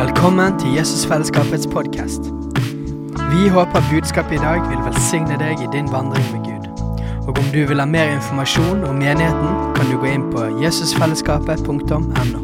Velkommen til Jesusfellesskapets podcast. Vi håper budskapet i dag vil velsigne deg i din vandring med Gud. Og om du vil ha mer informasjon om menigheten, kan du gå inn på jesusfellesskapet.no.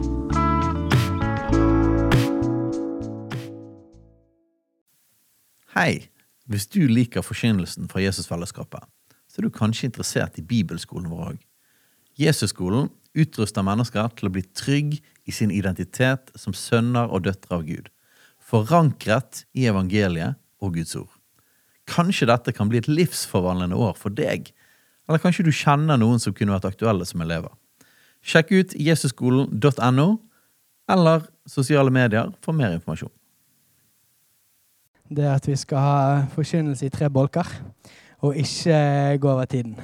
Hei, hvis du liker forkynnelsen fra Jesusfellesskapet, så er du kanskje interessert i bibelskolen vår også. Jesusskolen utruster mennesker til å bli trygg i sin identitet som sønner og døtre av Gud, forankret i evangeliet og Guds ord. Kanskje dette kan bli et livsforvandlende år for deg, eller kanskje du kjenner noen som kunne vært aktuelle som elever. Sjekk ut jesusskolen.no eller sosiale medier for mer informasjon. Det er at vi skal ha forkynnelse i 3 bolker, og ikke gå over tiden.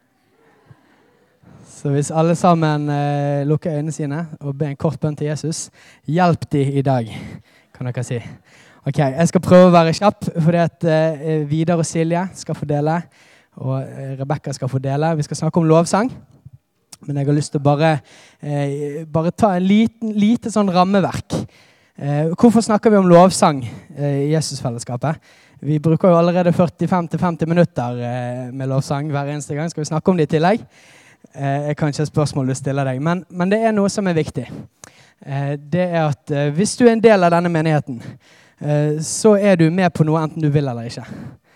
Så hvis alle sammen lukker øynene sine og ber en kort bønn til Jesus, hjelp de i dag, kan dere si. Ok, jeg skal prøve å være kjapp, fordi at Vidar og Silje skal fordele, og Rebecca skal fordele. Vi skal snakke om lovsang, men jeg har lyst til å bare ta en lite sånn rammeverk. Hvorfor snakker vi om lovsang i Jesusfellesskapet? Vi bruker jo allerede 45-50 minutter med lovsang hver eneste gang. Skal vi snakke om det i tillegg? Jeg kan ikke ha spørsmål du stiller deg, men det er noe som er viktig. Det er at hvis du er en del av denne menigheten, så er du med på noe enten du vil eller ikke.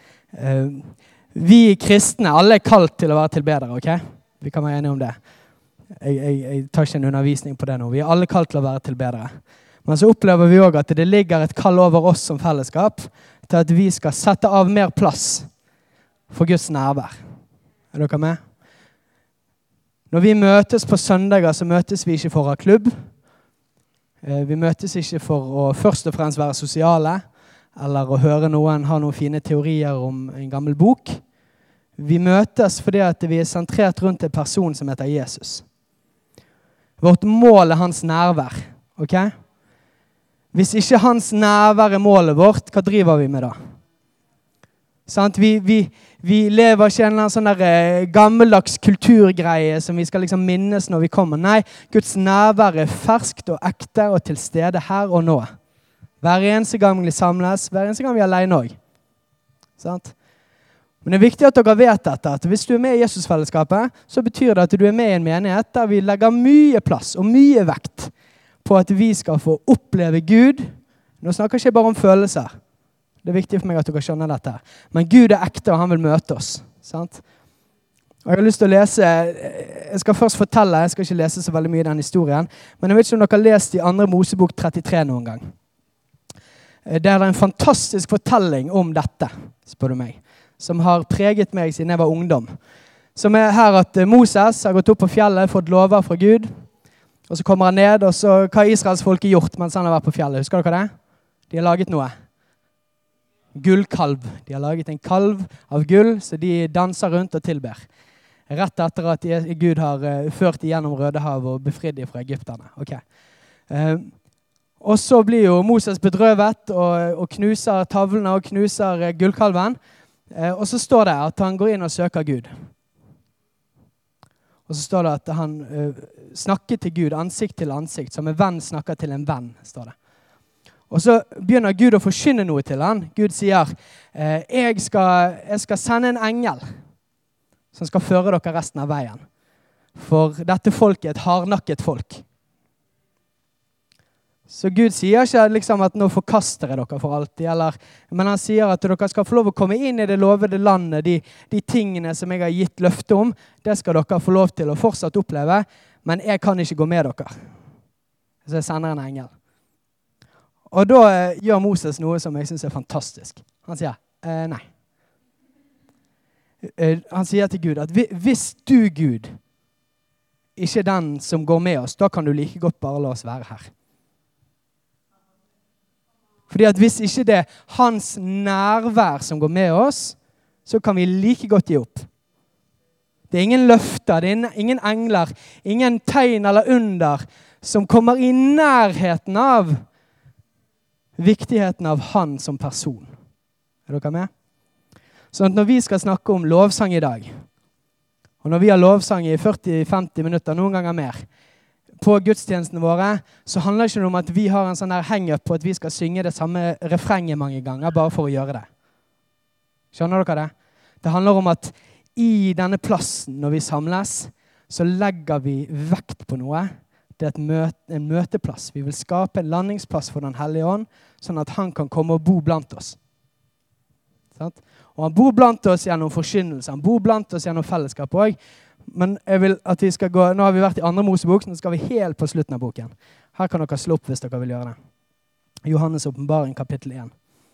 Vi kristne, alle er kalt til å være tilbedere, ok? Vi kan være enige om det. Jeg tar ikke en undervisning på det nå. Vi er alle kalt til å være tilbedere. Men så opplever vi også at det ligger et kall over oss som fellesskap til at vi skal sette av mer plass for Guds nærvær. Er dere med? Når vi møtes på søndager, så møtes vi ikke for å ha klubb. Vi møtes ikke for å først og fremst være sosiale, eller å høre noen ha noen fine teorier om en gammel bok. Vi møtes fordi at vi er sentrert rundt en person som heter Jesus. Vårt mål er hans nærvær, ok? Hvis ikke hans nærvær er målet vårt, hva driver vi med da? Sant? Vi lever ikke en sånn der gammeldags kulturgreie som vi skal liksom minnes når vi kommer. Nei, Guds nærvær er ferskt og ekte og til stede her og nå. Hver eneste gang vi samles, hver eneste gang vi er alene også. Sant? Men det er viktig at dere vet dette, at hvis du er med i Jesusfellesskapet, så betyr det at du er med i en menighet der vi legger mye plass og mye vekt på at vi skal få oppleve Gud. Nå snakker jeg ikke bare om følelser. Det er viktig for meg at dere skjønner dette. Men Gud er ekte, og han vil møte oss. Sant? Og jeg har lyst til å lese, jeg skal først fortelle, jeg skal ikke lese så veldig mye i den historien, men jeg vet ikke om dere har lest i 2. Mosebok 33 noen gang. Det er en fantastisk fortelling om dette, spør du meg, som har preget meg siden jeg var ungdom. Som er her at Moses har gått opp på fjellet, fått lover fra Gud, og så kommer han ned, og så hva har Israels folk gjort mens han har vært på fjellet? Husker dere det? De har laget noe. Gullkalv. De har laget en kalv av gull, så de danser rundt og tilber. Rett etter at Gud har ført igjennom Rødehavet og befridd fra egypterne. Okay. Og så blir jo Moses bedrøvet og knuser tavlene og knuser gullkalven. Og så står det at han går inn og søker Gud. Og så står det at han snakker til Gud ansikt til ansikt, som en venn snakker til en venn, står det. Og så begynner Gud å forkynne noe til han. Gud sier, jeg skal sende en engel som skal føre dere resten av veien. For dette folket er et hardnakket folk. Så Gud sier ikke liksom at nå forkaster jeg dere for alltid, men han sier at dere skal få lov å komme inn i det lovede landet, de tingene som jeg har gitt løfte om, det skal dere få lov til å fortsatt oppleve, men jeg kan ikke gå med dere. Så jeg sender en engel. Og da gjør Moses noe som jeg synes er fantastisk. Han sier, nei. Han sier til Gud at hvis du, Gud, ikke er den som går med oss, da kan du like godt bare la oss være her. Fordi at hvis ikke det er hans nærvær som går med oss, så kan vi like godt gi opp. Det er ingen løfter, det er ingen engler, ingen tegn eller under som kommer i nærheten av viktigheten av han som person. Er dere med? Så når vi skal snakke om lovsang i dag, og når vi har lovsang i 40-50 minutter, noen ganger mer, på gudstjenestene våre, så handler det ikke om at vi har en sånn her hang-up på at vi skal synge det samme refrenget mange ganger, bare for å gjøre det. Skjønner dere det? Det handler om at i denne plassen, når vi samles, så legger vi vekt på noe. Det er en møteplass. Vi vil skape en landingsplass for Den hellige ånd, sånn at han kan komme og bo blant oss. Sant? Og han bor blant oss gjennom forkynnelse, han bor blant oss gjennom fellesskap også. Men jeg vil at vi skal gå, nå har vi vært i andre Mosebok, så nå skal vi helt på slutten av boken. Her kan dere slå opp hvis dere vil gjøre det. Johannes åpenbaring kapittel 1.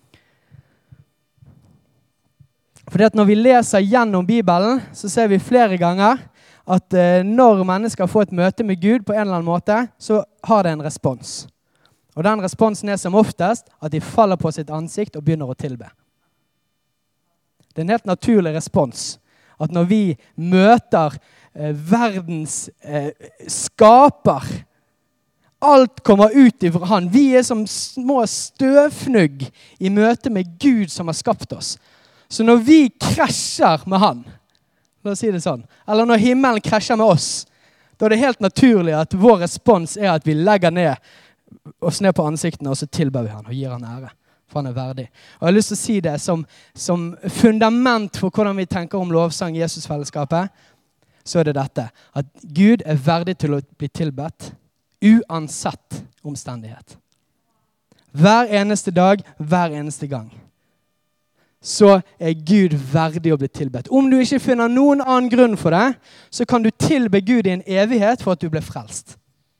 Fordi at når vi leser gjennom Bibelen, så ser vi flere ganger at når mennesker får et møte med Gud på en eller annen måte, så har det en respons. Og den responsen er som oftest at de faller på sitt ansikt og begynner å tilbe. Det er en helt naturlig respons. At når vi møter verdens skaper, alt kommer ut ifra han. Vi er som små støvfnugg i møte med Gud som har skapt oss. Så når vi krasjer med han, la oss si det sånn, eller når himmelen krasjer med oss, da er det helt naturlig at vår respons er at vi legger oss ned på ansiktene, og så tilber vi han og gir han ære. For han er verdig. Og jeg har lyst til å si det som fundament for hvordan vi tenker om lovsang i Jesusfellesskapet, så er det dette, at Gud er verdig til å bli tilbedt, uansett omstendighet. Hver eneste dag, hver eneste gang. Så er Gud verdig å bli tilbedt. Om du ikke finner noen annen grunn for det, så kan du tilbe Gud i en evighet for at du ble frelst.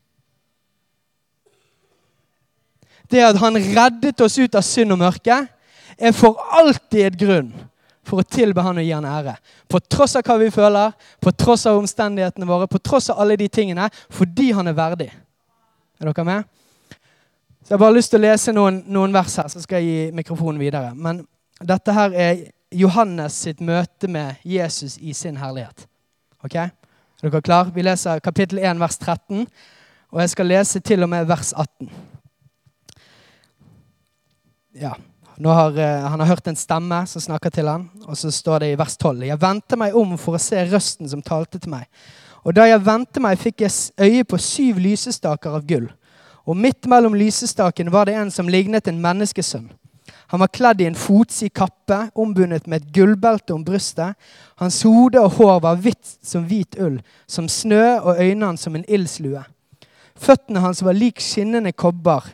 Det at han reddet oss ut av synd og mørke, er for alltid et grunn for å tilbe han og gi han ære. På tross av hva vi føler, på tross av omstendighetene våre, på tross av alle de tingene, fordi han er verdig. Er dere med? Så jeg har bare lyst til å lese noen vers her, så skal jeg gi mikrofonen videre. Men dette her er Johannes sitt møte med Jesus i sin herlighet. Ok? Er dere klar? Vi leser kapittel 1, vers 13, og jeg skal lese til og med vers 18. Ja, han har hørt en stemme som snakker til han, og så står det i vers 12. Jeg vendte meg om for å se røsten som talte til meg. Og da jeg vendte meg, fikk jeg øye på 7 lysestaker av gull. Og midt mellom lysestakene var det en som lignet en menneskesønn. Han var kledd i en fotsid kappe, ombundet med et gullbelte om brystet. Hans hode og hår var hvitt som hvit ull, som snø, og øynene hans som en ildslue. Føttene hans var lik skinnende kobber,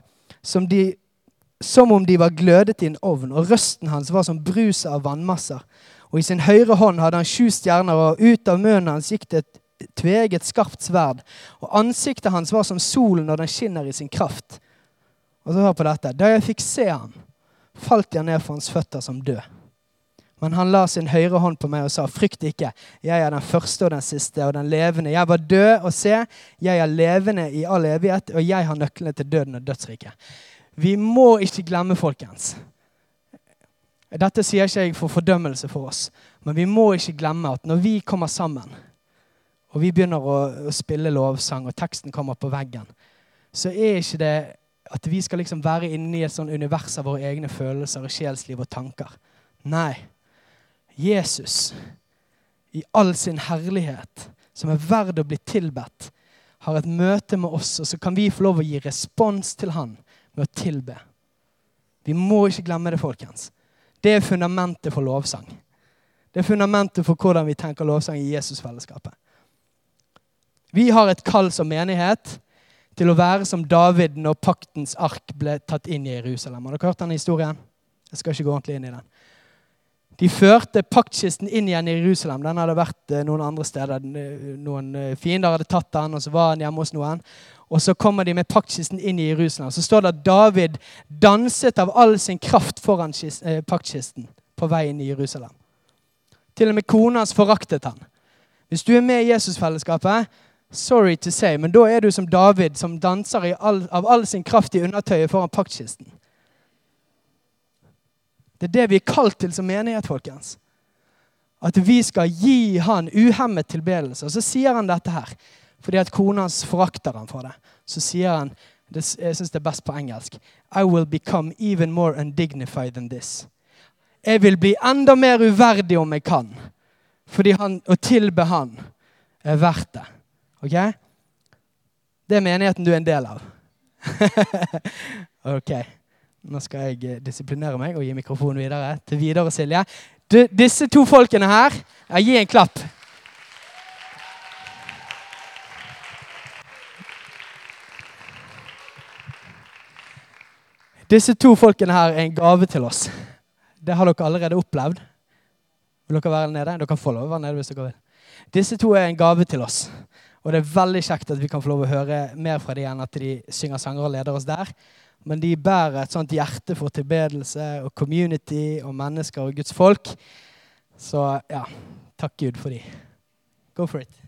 som om de var glødet i en ovn, og røsten hans var som brus av vannmasser. Og i sin høyre hånd hadde han 7 stjerner, og ut av munnen hans gikk det et tveget skarpt sverd. Og ansiktet hans var som solen når den skinner i sin kraft. Og så hør på dette. Da jeg fikk se han, falt jeg ned for hans føtter som død. Men han la sin høyre hånd på meg og sa, frykt ikke, jeg er den første og den siste og den levende. Jeg var død, og se, jeg er levende i all evighet, og jeg har nøklene til døden og dødsriket. Vi må ikke glemme, folkens. Dette sier ikke jeg for fordømmelse for oss, men vi må ikke glemme at når vi kommer sammen, og vi begynner å spille lovsang, og teksten kommer på veggen, så er ikke det at vi skal liksom være inne i et sånn univers av våre egne følelser og sjelsliv og tanker. Nei, Jesus, i all sin herlighet, som er verd å bli tilbedt, har et møte med oss, og så kan vi få lov å gi respons til han, med å tilbe. Vi må ikke glemme det, folkens. Det er fundamentet for lovsang. Det er fundamentet for hvordan vi tenker lovsang i Jesusfellesskapet. Vi har et kall som menighet til å være som David når paktens ark ble tatt inn i Jerusalem. Har dere hørt denne historien? Jeg skal ikke gå ordentlig inn i den. De førte paktkisten inn igjen i Jerusalem. Den hadde vært noen andre steder. Noen fiender hadde tatt den, og så var den hjemme hos noen. Og så kommer de med paktkisten inn i Jerusalem. Så står det at David danset av all sin kraft foran paktkisten på vei inn i Jerusalem. Til og med kona hans foraktet han. Hvis du er med i Jesusfellesskapet, sorry to say, men da er du som David, som danser av all sin kraft i undertøyet foran paktkisten. Det er det vi er kalt til som menighet, folkens. At vi skal gi han uhemmet tilbedelse. Og så sier han dette her, fordi at kona hans forakter han for det. Så sier han, jeg synes det er best på engelsk, I will become even more undignified than this. Jeg vil bli enda mer uverdig om jeg kan. Fordi å tilbe han er verdt det. Ok? Det er menigheten du er en del av. Ok, nå skal jeg disiplinere meg og gi mikrofonen videre til Vidar og Silje. Disse to folkene her, jeg gir en klapp. Disse to folkene her er en gave til oss. Det har dere allerede opplevd. Vil dere være nede? Dere kan få lov å være nede hvis dere vil. Disse to er en gave til oss. Og det er veldig kjekt at vi kan få lov å høre mer fra de enn at de synger sanger og leder oss der. Men de bærer et sånt hjerte for tilbedelse og community og mennesker og Guds folk. Så ja, takk Gud for de. Go for it.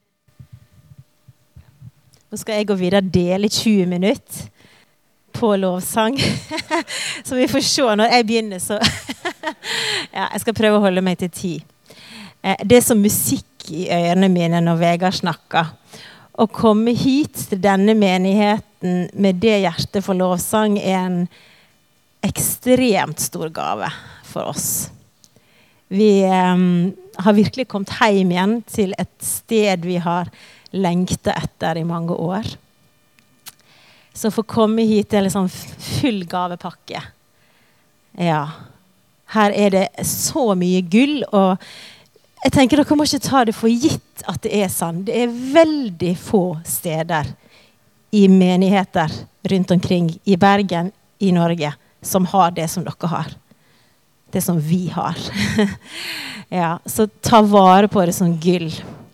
Nå skal jeg gå videre dele 20 minutter på lovsang. Så vi får se når jeg begynner. Så ja, jeg skal prøve å holde meg til 10. Det er som musikk i ørene mine når Vegard snakker. Å komme hit til denne menigheten med det hjertet for lovsang er en ekstremt stor gave for oss. Vi har virkelig kommet hjem igjen til et sted vi har lengtet etter i mange år. Så for å komme hit er liksom full gavepakke. Ja, her er det så mye gull, og jeg tenker dere må ikke ta det for gitt at det er sånn. Det er veldig få steder i menigheter rundt omkring i Bergen, i Norge, som har det som dere har. Det som vi har. Ja, så ta vare på det som gull.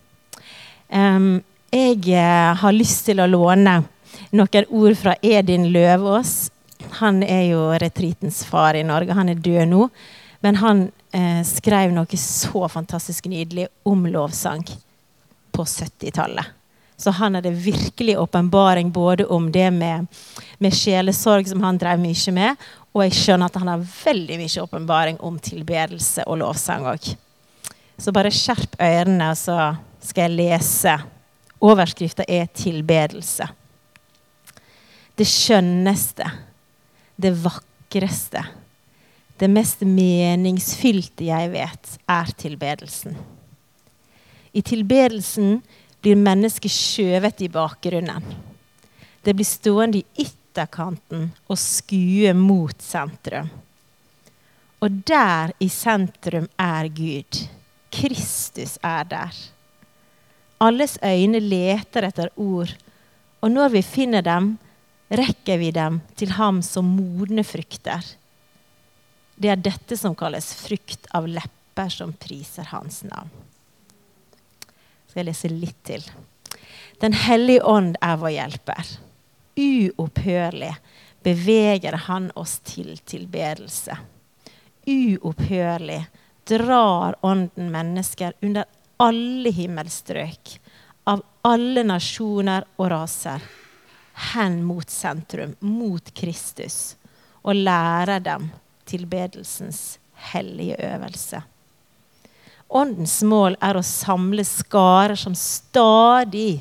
Jeg har lyst til å låne noen ord fra Edin Løvås. Han er jo retreatens far i Norge. Han er død nå. Men han skrev noe så fantastisk nydelig om lovsang på 70-tallet. Så han hadde virkelig åpenbaring både om det med sjelesorg som han drev mye med, og jeg skjønner at han har veldig mye åpenbaring om tilbedelse og lovsang også. Så bare skjerp ørene, så skal jeg lese. Overskriften er tilbedelse. Det skjønneste, det vakreste, det mest meningsfylte jeg vet, er tilbedelsen. I tilbedelsen blir mennesket skjøvet i bakgrunnen. Det blir stående i ytterkanten og skue mot sentrum. Og der i sentrum er Gud. Kristus er der. Alles øyne leter etter ord, og når vi finner dem, rekker vi dem til ham som modne frukter. Det er dette som kalles frukt av lepper som priser hans navn. Skal jeg lese litt til. Den hellige ånd er vår hjelper. Uopphørlig beveger han oss til tilbedelse. Uopphørlig drar ånden mennesker under alle himmelstrøk, av alle nasjoner og raser, hen mot sentrum, mot Kristus, og lærer dem tilbedelsens hellige øvelse. Åndens mål er å samle skarer som stadig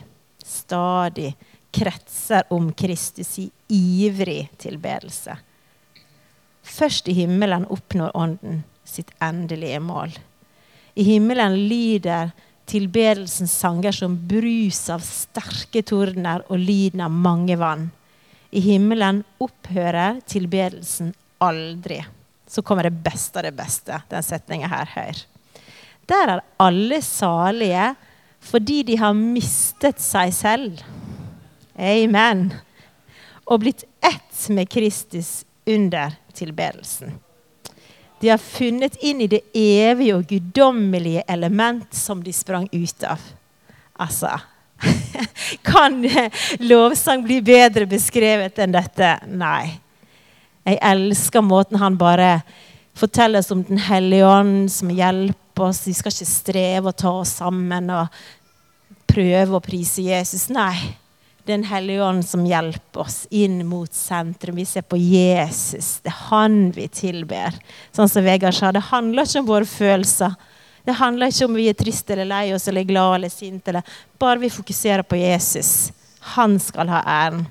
kretser om Kristus i ivrig tilbedelse. Først i himmelen oppnår ånden sitt endelige mål. I himmelen lyder tilbedelsens sanger som brus av sterke tordener og lyden av mange vann. I himmelen opphører tilbedelsen aldri. Så kommer det beste av det beste, den setningen her, hør. Der er alle salige fordi de har mistet seg selv. Amen. Og blitt ett med Kristus under tilbedelsen. De har funnet inn i det evige og guddommelige element som de sprang ut av. Altså, kan lovsang bli bedre beskrevet enn dette? Nei. Jeg elsker måten han bare forteller oss om den hellige ånd som hjelper oss. Vi skal ikke streve å ta oss sammen og prøve å prise Jesus. Nei, den hellige ånd som hjelper oss inn mot sentrum. Vi ser på Jesus. Det er han vi tilber. Sånn som Vegard sa, det handler ikke om våre følelser. Det handler ikke om vi er trist eller lei oss eller glad eller sint. Bare vi fokuserer på Jesus. Han skal ha æren.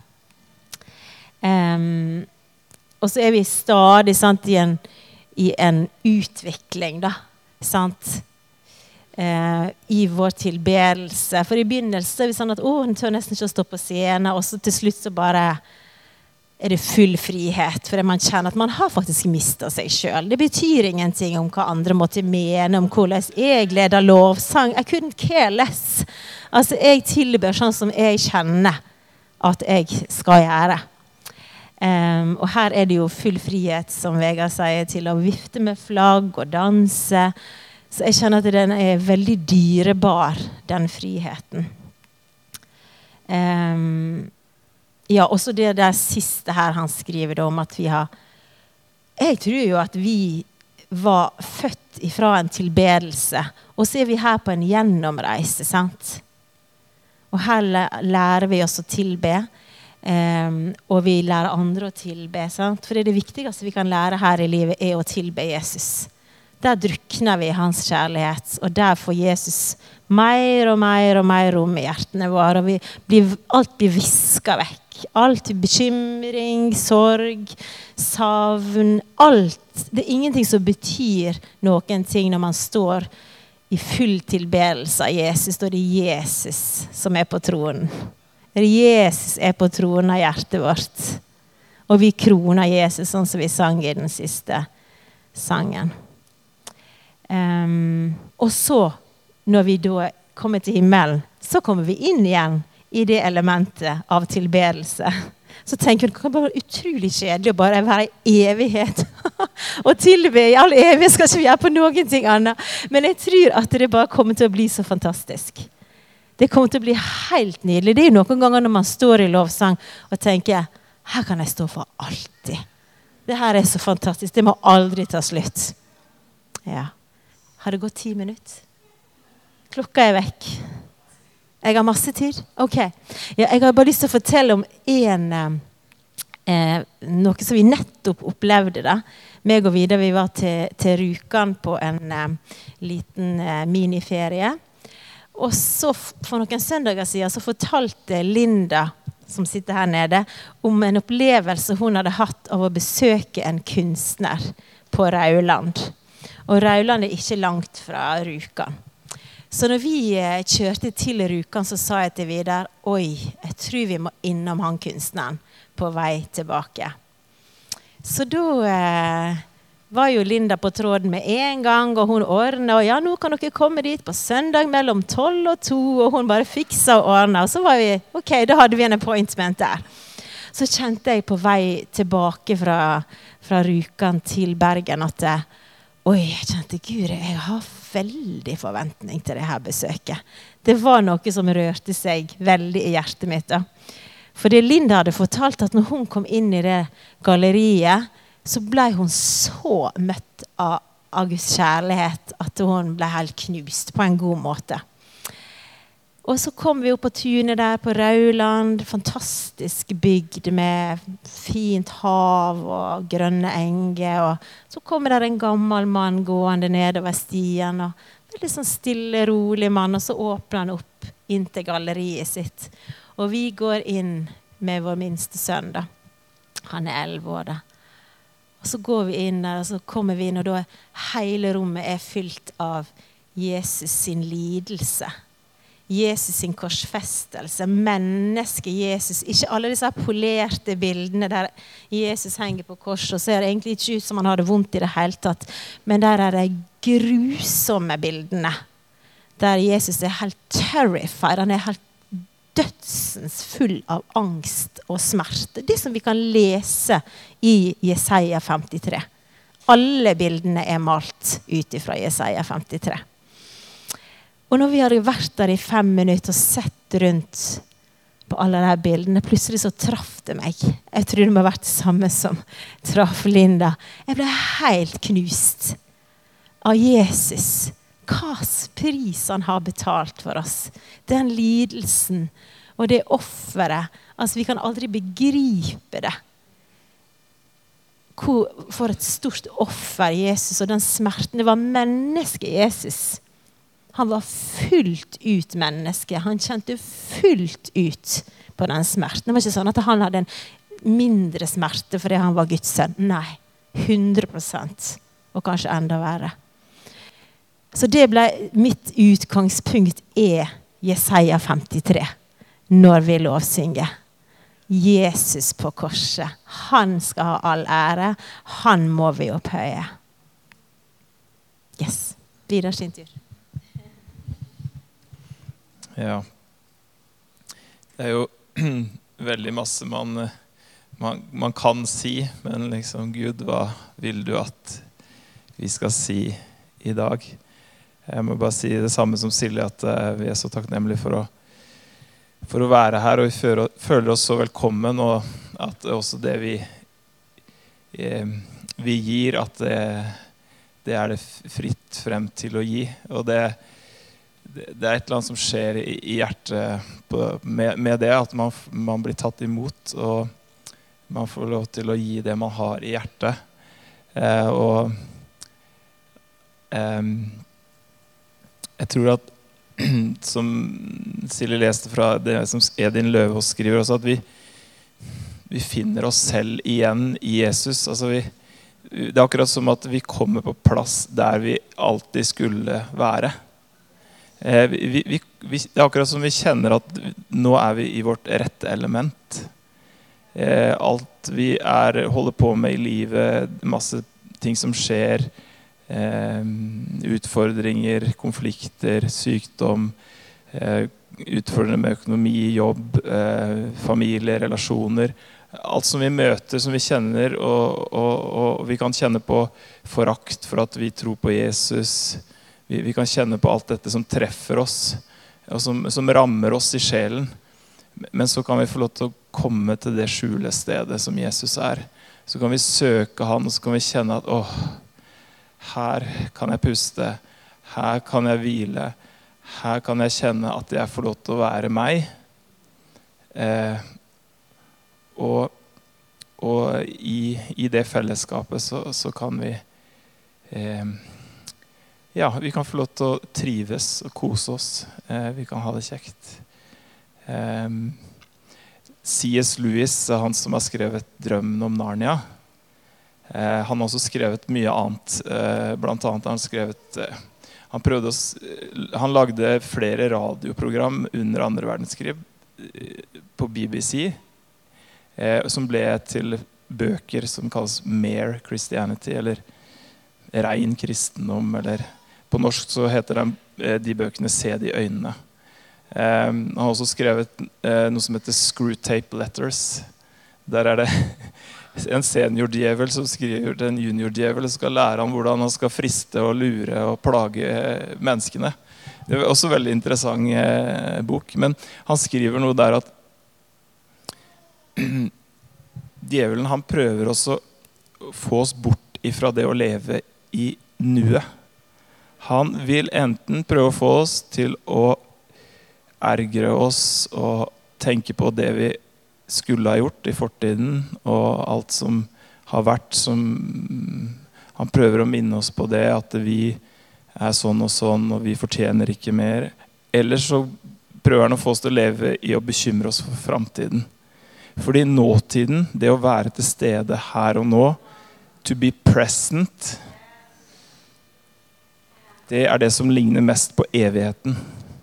Og så er vi stadig sant, i en utvikling. Da, sant? i vår tilbedelse. For i begynnelsen er vi sånn at hun tør nesten ikke å stå på scenen, og så til slutt så bare det full frihet, for man kjenner at man har faktisk mistet seg selv. Det betyr ingenting om hva andre måtte mene, om hvordan jeg leder lovsang. I couldn't care less. Altså, jeg tilber sånn som jeg kjenner at jeg skal gjøre. Og her det jo full frihet, som Vegard sier, til å vifte med flagg og danse. Så jeg kjenner at den veldig dyrebar, den friheten. Ja, også det der siste her han skriver om at vi har... Jeg tror jo at vi var født ifra en tilbedelse, og så vi her på en gjennomreise, sant? Og her lærer vi oss å tilbe, og vi lærer andre å tilbe, sant? For det viktigste vi kan lære her i livet å tilbe Jesus. Der drukner vi i hans kjærlighet, og der får Jesus mer og mer og mer rom i hjertene våre, og alt blir visket vekk. Alt bekymring, sorg, savn, alt. Det ingenting som betyr noen ting når man står i full tilbedelse av Jesus, og det Jesus som på tronen. Jesus på tronen av hjertet vårt. Og vi kroner Jesus, sånn som vi sang i den siste sangen. Og så, når vi da kommer til himmelen, så kommer vi inn igjen i det elementet av tilbedelse. Så tenker hun, det kan bare være utrolig kjedelig å bare være i evighet. Og tilbe i all evighet skal ikke vi gjøre på noen ting annet. Men jeg tror at det bare kommer til å bli så fantastisk. Det kommer til å bli helt nydelig. Det noen ganger når man står i lovsang og tenker, her kan jeg stå for alltid. Det her så fantastisk. Det må aldri ta slutt. Ja. Har det gått 10 minutter? Klokka vekk. Jeg har masse tid. Ok. Ja, jeg har bare lyst til å fortelle om noe som vi nettopp opplevde da. Meg og Vidar, vi var til Rjukan på en liten miniferie. Og så for noen søndager siden så fortalte Linda, som sitter her nede, om en opplevelse hun hadde hatt av å besøke en kunstner på Rauland. Og Rauland ikke langt fra Rjukan. Så når vi kjørte til Rjukan, så sa jeg til Vidar, oi, jeg tror vi må innom han kunstneren på vei tilbake. Så da var jo Linda på tråden med en gang, og hun ordnet, og ja, nå kan dere komme dit på søndag mellom 12 og 2, og hun bare fikset og ordnet. Og så var vi, ok, da hadde vi en appointment der. Så kjente jeg på vei tilbake fra Rjukan til Bergen at oi, jeg kjente, Gud, jeg har veldig forventning til det her besøket. Det var noe som rørte seg veldig i hjertet mitt da. Fordi Linda hadde fortalt at når hun kom inn i det galleriet, så ble hun så møtt av Guds kjærlighet at hun ble helt knust på en god måte. Og så kom vi opp på tunet der på Rauland, fantastisk bygd med fint hav og grønne enger. Og så kommer der en gammel mann gående nedover stien, og veldig sånn stille, rolig mann, og så åpner han opp inn til galleriet sitt. Og vi går inn med vår minste sønn da. Han 11 år da. Og så går vi inn der, og så kommer vi inn, og da hele rommet fylt av Jesus sin lidelse. Jesus sin korsfestelse, menneske Jesus, ikke alle disse polerte bildene der Jesus henger på kors, og ser egentlig ikke ut som han hadde vondt i det hele tatt, men der de grusomme bildene, der Jesus helt terrified, han helt dødsens full av angst og smerte. Det som vi kan lese i Jesaja 53. Alle bildene malt ut fra Jesaja 53. Og når vi hadde vært der i 5 minutter og sett rundt på alle de bildene, plutselig så traff det meg. Jeg tror det må ha vært det samme som traff Linda. Jeg ble helt knust av Jesus. Hvilken pris han har betalt for oss. Den lidelsen og det offeret. Altså, vi kan aldri begripe det. For et stort offer Jesus og den smerten. Det var menneske Jesus. Han var fullt ut menneske. Han kjente fullt ut på den smerten. Det var ikke sånn at han hadde en mindre smerte fordi han var Guds sønn. Nei, 100%. Og kanskje enda verre. Så det ble mitt utgangspunkt Jesaja 53, når vi lovsynger. Jesus på korset. Han skal ha all ære. Han må vi opphøye. Yes. Vidar sin tur. Ja. Det jo veldig masse man kan si, men liksom, Gud, hva vil du at vi skal si i dag? Jeg må bare si det samme som Silje, at vi så takknemlige for å være her, og vi føler oss så velkommen, og at også det vi gir, at det det fritt frem til å gi. Og det et eller annet som skjer i hjertet med det, at man blir tatt imot, og man får lov til å gi det man har i hjertet. Jeg tror at, som Silje leste fra det som Edin Løvaas skriver også, at vi finner oss selv igjen i Jesus. Altså det akkurat som at vi kommer på plass der vi alltid skulle være. Det akkurat som vi kjenner at nå vi i vårt rette element. Alt vi holder på med i livet, masse ting som skjer, utfordringer, konflikter, sykdom, utfordrende med økonomi, jobb, familie, relasjoner. Alt som vi møter, som vi kjenner, og vi kan kjenne på forakt for at vi tror på Jesus. Vi kan kjenne på alt dette som treffer oss, og som rammer oss i sjelen. Men så kan vi få lov til å komme til det skjulestedet som Jesus Så kan vi søke han, og så kan vi kjenne at her kan jeg puste, her kan jeg hvile, her kan jeg kjenne at jeg får lov til å være meg. Og i det fellesskapet så kan vi vi kan få lov til å trives og kose oss. Vi kan ha det kjekt. C.S. Lewis, han som har skrevet Drømmen om Narnia, han har også skrevet mye annet. Blant annet har han skrevet han lagde flere radioprogram under andre verdenskrig på BBC, som ble til bøker som kalles Mere Christianity, eller Rein kristendom, eller på norsk så heter de bøkene Se de øynene. Han har også skrevet noe som heter Screwtape Letters. Der det en seniordjevel som skriver til en juniordjevel, som skal lære ham hvordan han skal friste og lure og plage menneskene. Det også en veldig interessant bok, men han skriver noe der at djevelen, han prøver også å få oss bort ifra det å leve i nuet. Han vil enten prøve å få oss til å ergre oss og tenke på det vi skulle ha gjort i fortiden, og alt som har vært, som han prøver å minne oss på det, at vi sånn og sånn, og vi fortjener ikke mer. Eller så prøver han å få oss til å leve i å bekymre oss for fremtiden. Fordi nåtiden, det å være til stede her og nå, to be present, det det som ligner mest på evigheten.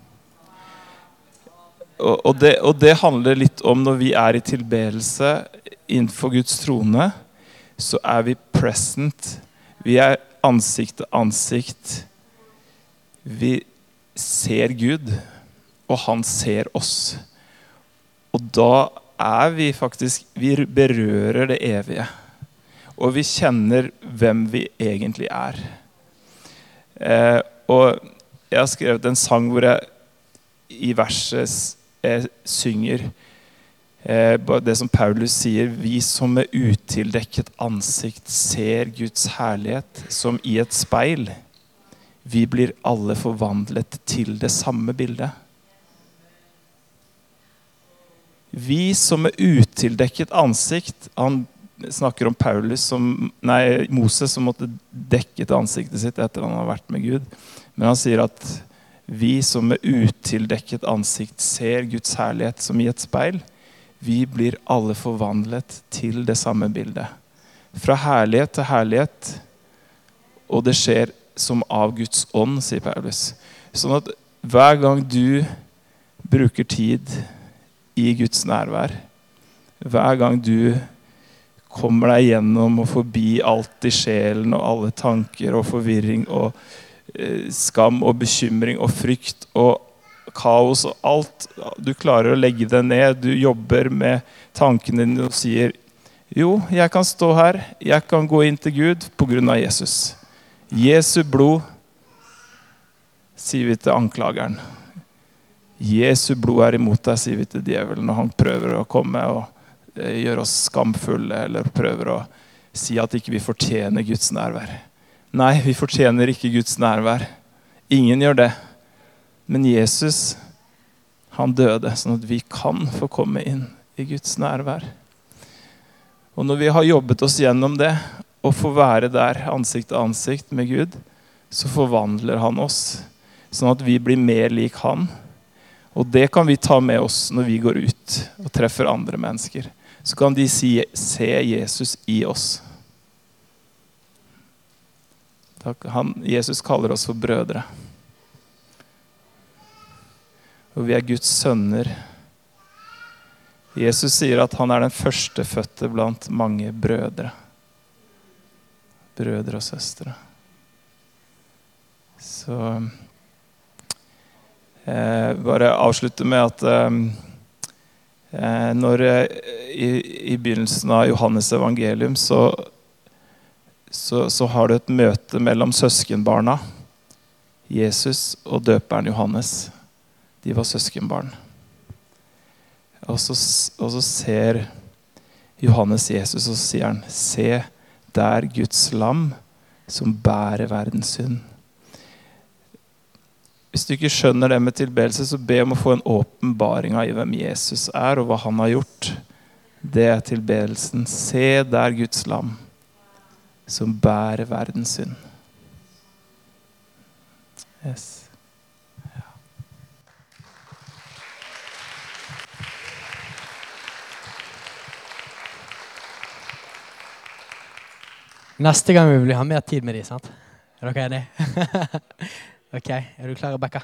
Og det handler litt om når vi i tilbedelse innenfor Guds trone, så vi present. Vi ansikt til ansikt. Vi ser Gud, og han ser oss. Og da vi faktisk, vi berører det evige. Og vi kjenner hvem vi egentlig og jeg har skrevet en sang hvor jeg i verset synger det som Paulus sier: vi som med utildekket ansikt ser Guds herlighet som i et speil, vi blir alle forvandlet til det samme bildet. Vi som med utildekket ansikt, han snakker om Moses som måtte dekke til ansiktet sitt etter han har vært med Gud, men han sier at vi som med utildekket ansikt ser Guds herlighet som i et speil, vi blir alle forvandlet til det samme bildet. Fra herlighet til herlighet, og det skjer som av Guds ånd, sier Paulus. Sånn at hver gang du bruker tid i Guds nærvær, hver gang du kommer deg gjennom og forbi alt i sjelen og alle tanker og forvirring og skam og bekymring og frykt og kaos og alt, du klarer å legge det ned, du jobber med tankene dine og sier, jo, jeg kan stå her, jeg kan gå inn til Gud på grunn av Jesus. Jesu blod, sier vi til anklageren. Jesu blod imot deg, sier vi til djevelen, når han prøver å komme og gjøre oss skamfulle, eller prøver å si at ikke vi fortjener Guds nærvær. Nei, vi fortjener ikke Guds nærvær. Ingen gjør det. Men Jesus, han døde, sånn at vi kan få komme inn i Guds nærvær. Og når vi har jobbet oss gjennom det, og få være der ansikt til ansikt med Gud, så forvandler han oss, sånn at vi blir mer lik han. Og det kan vi ta med oss når vi går ut og treffer andre mennesker. Så kan de se Jesus i oss. Jesus kaller oss for brødre. Og vi Guds sønner. Jesus sier at han den førstefødte blant mange brødre. Brødre og søstre. Så bare avslutte med at når i begynnelsen av Johannes evangelium så har du et møte mellom søskenbarna, Jesus og døperen Johannes. De var søskenbarn. Og så ser Johannes Jesus, og så sier han, se der Guds lam som bærer verdens synd. Hvis du ikke skjønner det med tilbedelse, så be om å få en åpenbaring av hvem Jesus og hva han har gjort. Det tilbedelsen. Se der Guds lam som bærer verdens synd. Yes. Neste gang vi vil ha mer tid med de, sant? Dere enige? Ok, du klar, Rebecca?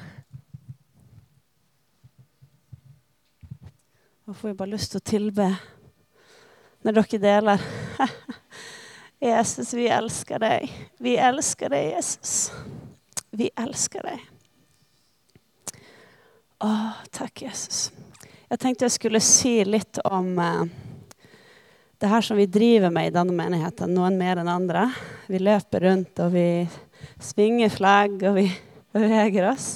Nå får jeg bare lyst til å tilbe når dere deler. Jesus, vi elsker deg. Vi elsker deg, Jesus. Vi elsker deg. Takk, Jesus. Jeg tenkte jeg skulle si litt om det her som vi driver med i denne menigheten, noen mer enn andre. Vi løper rundt, og vi svinger flagg, og vi beveger oss.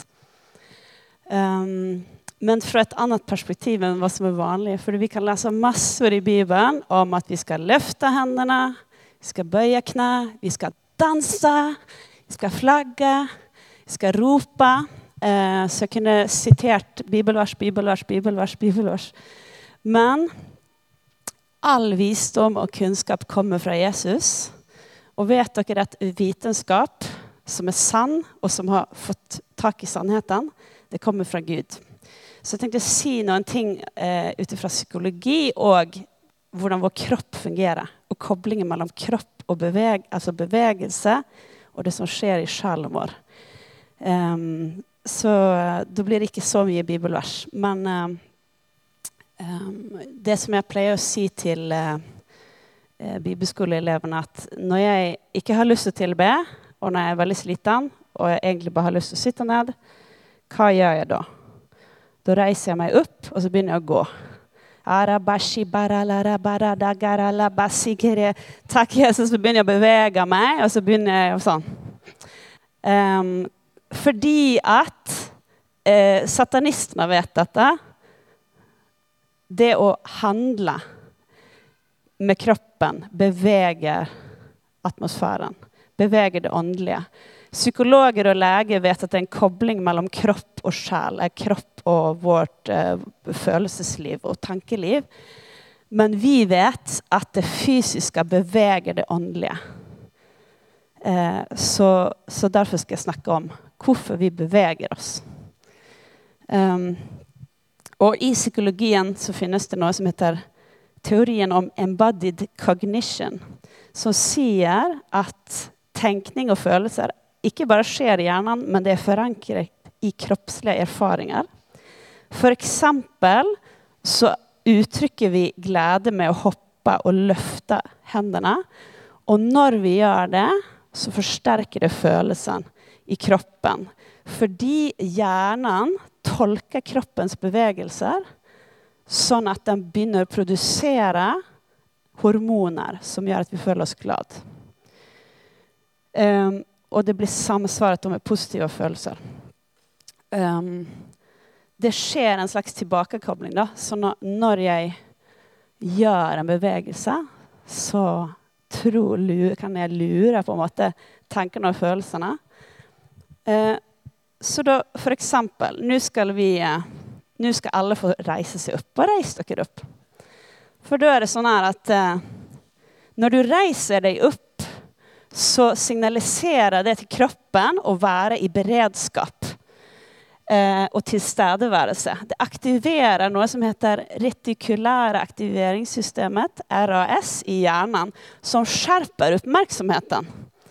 Men fra et annet perspektiv enn hva som vanlig, for vi kan lese masse i Bibelen om at vi skal løfte hendene, vi skal bøye knæ, vi skal danse, vi skal flagge, vi skal rope. Så jeg kunne sitert bibelvers. Men all visdom og kunnskap kommer fra Jesus. Og vet dere at vitenskap som sann, og som har fått tak i sannheten, det kommer fra Gud. Så jeg tenkte å si noen ting utifra psykologi og hvordan vår kropp fungerer. Og koblingen mellom kropp og bevegelse og det som skjer i sjelen vår. Så da blir det ikke så mye bibelvers. Men det som jeg pleier å si til bibelskoleelevene, at når jeg ikke har lyst til å tilbe, og når jeg veldig sliten, og jeg egentlig bare har lyst til å sitte ned, hva gjør jeg da? Da reiser jeg meg opp, og så begynner jeg å gå. Takk, Jesus, så begynner jeg å bevege meg, og så begynner jeg sånn. Fordi at satanistene vet dette, det å handle med kroppen beveger atmosfæren, beveger det åndelige. Psykologer og leger vet at det en kobling mellom kropp og sjel, kropp og vårt følelsesliv og tankeliv. Men vi vet at det fysiske beveger det åndelige. Så derfor skal jeg snakke om hvorfor vi beveger oss. Og i psykologien så finnes det noe som heter teorien om embodied cognition, som sier at tenkning og følelser ikke bare skjer i hjernen, men det forankret i kroppslige erfaringer. For eksempel så uttrykker vi glede med å hoppe og løfte hendene. Og når vi gjør det, så forsterker det følelsen i kroppen. Fordi hjernen tolker kroppens bevegelser sånn at den begynner å produsere hormoner som gjør at vi føler oss glad. Og det blir samsvaret med positive følelser. Det skjer en slags tilbakekobling da. Så når jeg gjør en bevegelse, så kan jeg lure på en måte tankene og følelsene. Så da, for eksempel, nå skal alle få reise seg opp, og reis dere opp. For da det sånn her at når du reiser deg opp, så signaliserer det til kroppen å være i beredskap og tilstedeværelse. Det aktiverer noe som heter retikulære aktiveringssystemet, RAS, i hjernen, som skjerper oppmerksomheten.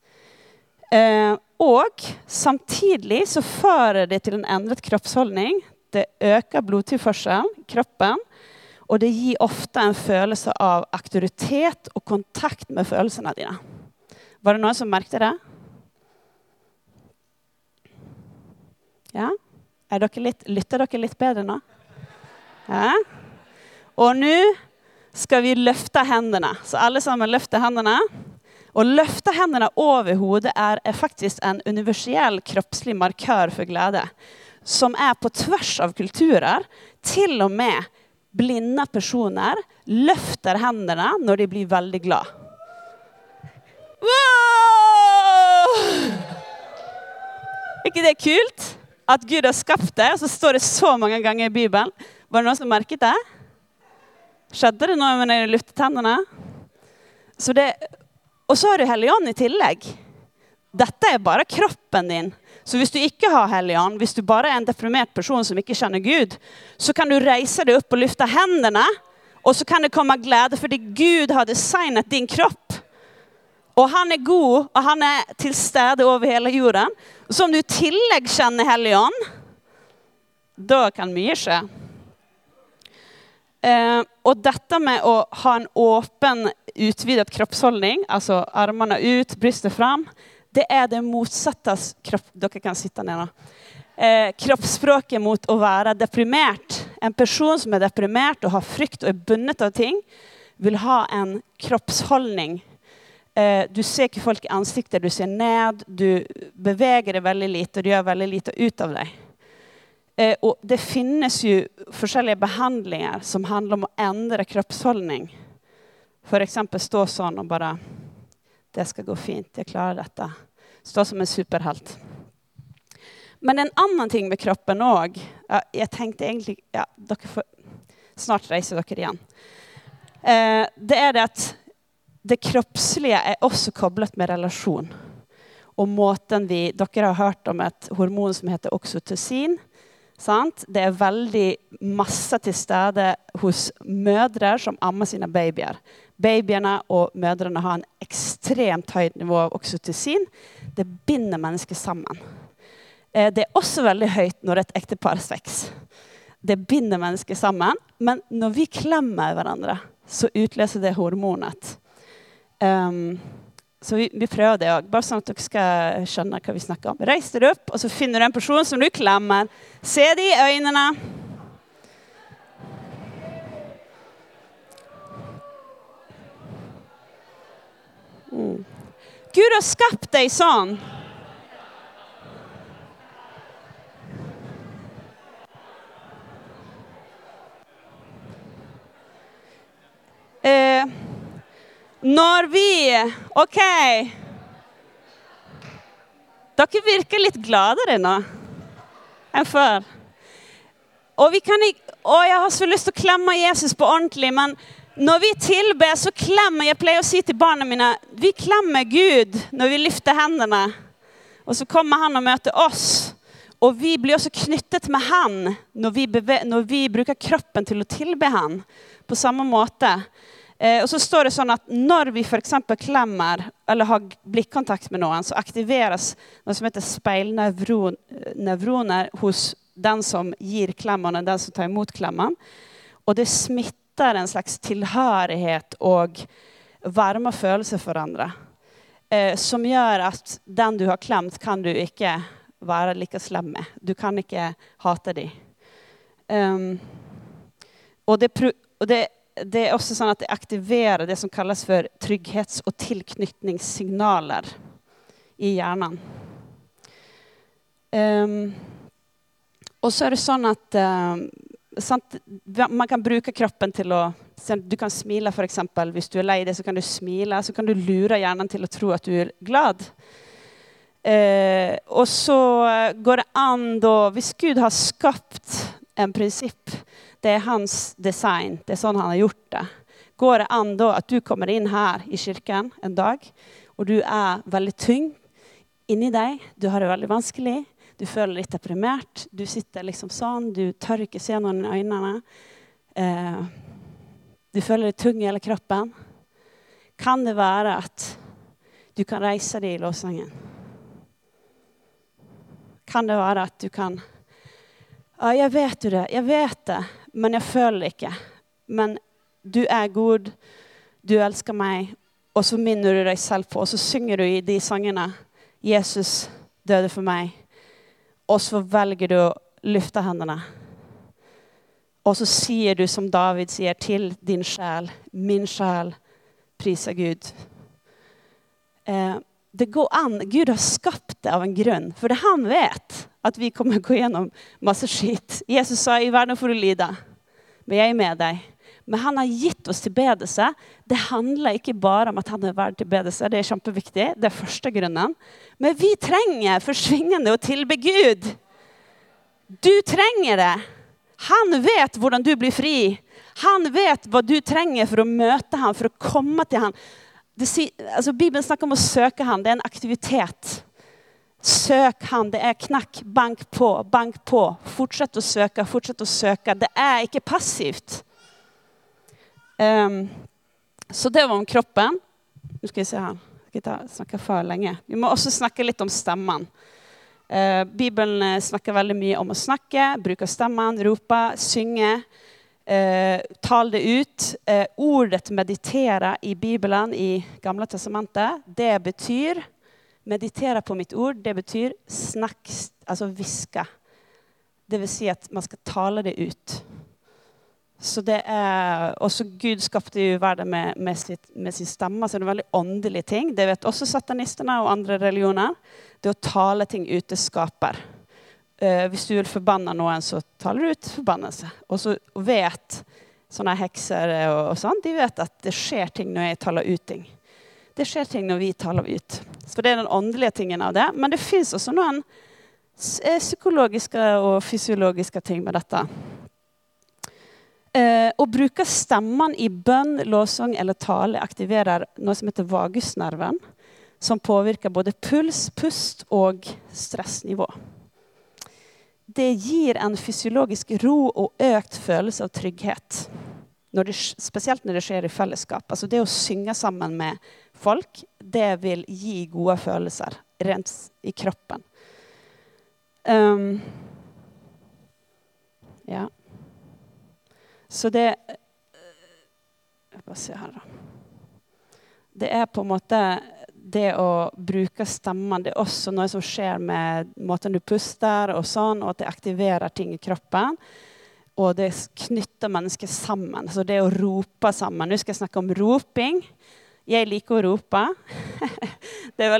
Og samtidig så fører det til en endret kroppsholdning. Det øker blodtilførselen i kroppen, og det gir ofte en følelse av aktoritet og kontakt med følelsene dine. Var det noen som merkte det? Ja? Lytter dere litt bedre nå? Ja? Og nå skal vi løfte hendene. Så alle sammen løfter hendene. Og løfte hendene over hodet er faktisk en universell kroppslig markør for glede, som er på tvers av kulturer. Til og med blinde personer løfter hendene når de blir veldig glad. Wow! Ikke det kult? At Gud har skapt det, og så står det så mange ganger i Bibelen. Var det noen som merket det? Skjedde det noe når jeg løftet hendene? Og så har du Hellig Ånd i tillegg. Dette er bare kroppen din. Så hvis du ikke har Hellig Ånd, hvis du bare er en deprimert person som ikke kjenner Gud, så kan du reise deg opp og løfte hendene, og så kan det komme glede, fordi Gud har designet din kropp. Og han er god, og han er til stede over hele jorden. Så om du i tillegg kjenner Hellig Ånd, da kan mye skje. Og dette med å ha en åpen, utvidet kroppsholdning, altså armene ut, brystet fram, det er det motsattes dere kan sitte ned nå. Kroppsspråket mot å være deprimert. En person som er deprimert og har frykt og er bundet av ting, vil ha en kroppsholdning. Du ser ikke folk i ansiktet, du ser ned, du beveger deg veldig lite, og du gjør veldig lite ut av deg. Og det finnes jo forskjellige behandlinger som handler om å endre kroppsholdning. For eksempel stå sånn og bare, det skal gå fint, jeg klarer dette. Stå som en superhelt. Men en annen ting med kroppen også, jeg tenkte egentlig, dere får snart reise dere igjen. Det er det at det kroppslige er også koblet med relasjon. Og måten dere har hørt om et hormon som heter oksytocin, sant? Det er veldig masse til stede hos mødre som ammer sine babyer. Babyene og mødrene har en ekstremt høyt nivå av oksytocin. Det binder mennesker sammen. Det er også veldig høyt når et ektepar sex. Det binder mennesker sammen, men når vi klemmer hverandre, så utløser det hormonet. Så vi prøver det også, bare sånn at dere skal skjønne hva vi snakker om. Reis dere opp, og så finner du en person som du klemmer. Se de i øynene. Gud har skapt deg sånn. Når ok, dere virker litt gladere nå enn før. Og jeg har så lyst til å klemme Jesus på ordentlig, men når vi tilber, så klemmer, jeg pleier å si til barna mine, vi klemmer Gud når vi lyfter hendene, og så kommer han og møter oss, og vi blir også knyttet med han når vi bruker kroppen til å tilbe han på samme måte. Og så står det sånn at når vi for eksempel klemmer eller har blikkontakt med noen, så aktiveres noe som heter speilnevroner hos den som gir klemmen og den som tar imot klemmen. Og det smitter en slags tilhørighet og varme følelser for andre. Som gjør at den du har klemt kan du ikke være like slem med. Du kan ikke hate dem. Og det er også sånn at det aktiverer det som kalles for trygghets- og tilknytningssignaler i hjernen. Og så er det sånn at man kan bruke kroppen til å, du kan smile for eksempel, hvis du er lei deg så kan du smile, så kan du lure hjernen til å tro at du er glad. Og så går det an da, hvis Gud har skapt en prinsipp, det er hans design, det er sånn han har gjort det. Går det an da at du kommer inn her i kirken en dag, og du er veldig tyng inni deg, du har det veldig vanskelig, du føler litt deprimert, du sitter liksom sånn, du tør ikke se noen i øynene, du føler deg tung i hele kroppen. Kan det være at du kan reise deg i lovsangen? Kan det være at du kan, ja, jeg vet det, men jeg føler det ikke. Men du er god, du elsker meg, og så minner du deg selv på, og så synger du i de sangene, Jesus døde for meg, og så velger du å lyfte hendene. Og så sier du som David sier til din sjel, min sjel, priser Gud. Det går an, Gud har skapt det av en grunn, for det han vet at vi kommer gå gjennom masse skit. Jesus sa, i verden får du lide, men jeg er med deg. Men han har gitt oss tilbedelse. Det handler ikke bare om at han er verd tilbedelse, det er kjempeviktig, det er første grunnen. Men vi trenger forsvingende å tilbe Gud. Du trenger det. Han vet hvordan du blir fri. Han vet hva du trenger for å møte han, for å komme til han. Bibelen snakker om å søke han, det er en aktivitet. Søk han, det er knakk, bank på, fortsett å søke. Det er ikke passivt. Så det var om kroppen. Nå skal jeg se her, jeg skal ikke snakke for lenge. Vi må også snakke litt om stemmen. Bibelen snakker veldig mye om å snakke, bruke stemmen, rope, synge, tal det ut. Ordet meditere i Bibelen i Gamle testamentet, det betyr meditere på mitt ord, det betyr snakk, altså viske. Det vil si at man skal tale det ut. Så det er også Gud skapte jo verden med sin stemme, så det er en veldig åndelig ting. Det vet også satanistene og andre religioner. Det å tale ting ut, det skaper. Hvis du vil forbanne noen, så taler du ut forbannelse. Og så vet sånne hekser og sånn, de vet at det skjer ting når jeg taler ut ting. Det skjer ting når vi taler ut. Så det er den åndelige tingen av det. Men det finnes også noen psykologiske og fysiologiske ting med dette. Å bruke stemmen i bønn, lovsang eller tale aktiverer noe som heter vagusnerven, som påvirker både puls, pust og stressnivå. Det gir en fysiologisk ro og økt følelse av trygghet, spesielt når det skjer i fellesskap. Altså det å synge sammen med folk, det vil gi gode følelser rent i kroppen. Ja. Så det, jeg bare se her da. Det er på en måte det å bruke stemmen, det er også noe som skjer med måten du puster og sånn, og at det aktiverer ting i kroppen, og det knytter mennesker sammen. Så det å rope sammen, nå skal jeg snakke om roping. Jeg liker å rope. Det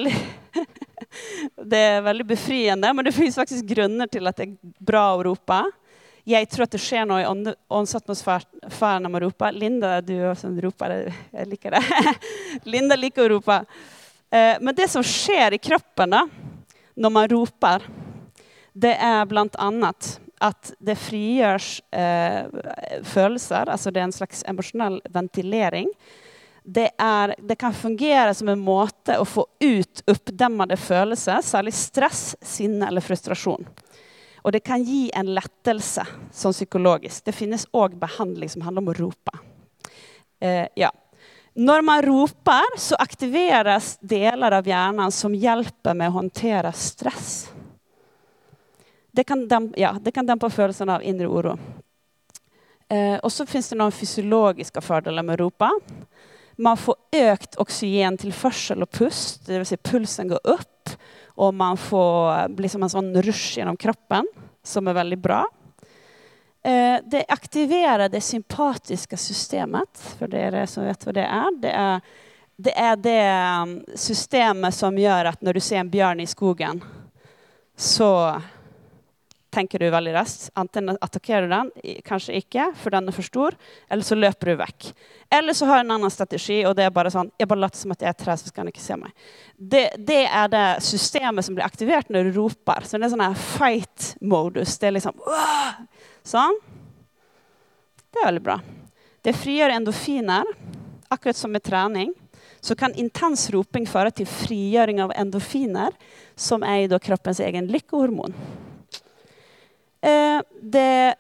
er veldig befriende, men det finnes faktisk grunner til at det er bra å rope. Jeg tror at det skjer noe i åndsatmosfæren når man roper. Linda, du som roper, jeg liker det. Linda liker å rope. Men det som skjer i kroppen da, når man roper, det er blant annet at det frigjørs følelser, altså det er en slags emosjonell ventilering. Det kan fungere som en måte å få ut oppdemmede følelser, særlig stress, sinne eller frustrasjon. Og det kan gi en lettelse, sånn psykologisk. Det finnes også behandling som handler om å rope. Ja. Når man roper, så aktiveres deler av hjernen som hjelper med å håndtere stress. Det kan dempe følelsen av indre oro. Og så finnes det noen fysiologiske fordeler med ropa. Man får økt oksygentilførsel og pust, det vil si pulsen går opp, og man får bli som en sånn rush gjennom kroppen, som veldig bra. Det aktiverer det sympatiske systemet, for dere som vet hva det er. Det er det systemet som gjør at når du ser en bjørn i skogen, så tenker du veldig raskt. Enten attakkerer du den, kanskje ikke, for den for stor, eller så løper du vekk. Eller så har du en annen strategi, og det er bare sånn, jeg bare later som at jeg er tre, så skal han ikke se meg. Det er det systemet som blir aktivert når du roper. Så det er sånn her fight-modus. Det er liksom, sånn. Det er veldig bra. Det frigjør endorfiner, akkurat som med trening. Så kan intens roping føre til frigjøring av endorfiner, som er da kroppens egen lykkehormon. Det